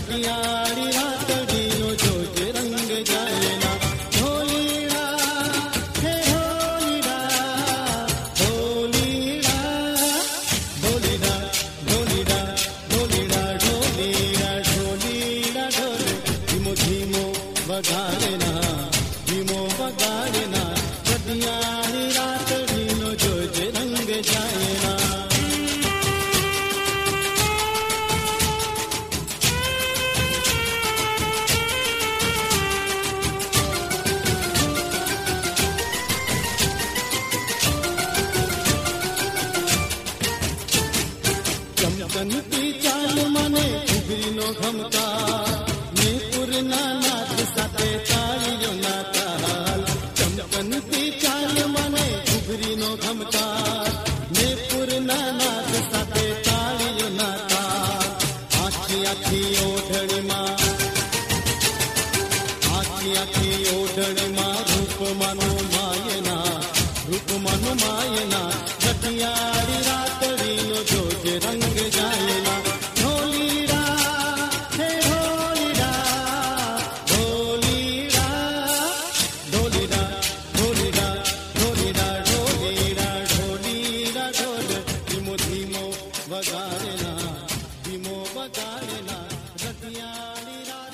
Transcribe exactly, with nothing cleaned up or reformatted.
रटियाड़ी रातड़ीनो जोज रंग जायना ढोलीड़ा हे ढोलीड़ा ढोलीड़ा ढोलीड़ा ढोलीड़ा ढोलीड़ा ढोलीड़ा ढोलीड़ा ढोले धीमो धीमो वगाड़ना धीमो वगाड़ना रटियाड़ी रातड़ीनो जोज रंग जायना चमकनती चाल मने घुघरीनो घमकार ने पुरना नाथ साथे तालियो ना ताल चमकनती चाल मने घुघरीनो घमकार ने पुरना नाथ साथे तालियो ना ताल आखी आखी ओढ़णी मां आखी आखी ओढ़णी मां रूप मनो मायना रूप मनो मायना रटियाड़ी रातड़ीनो जोज रंग जायना ढोलीड़ा हे ढोलीड़ा ढोलीड़ा ढोलीड़ा ढोलीड़ा ढोलीड़ा ढोलीड़ा ढोलीड़ा ढोल धीमो धीमो वगाड़ना धीमो वगाड़ना रटियाड़ी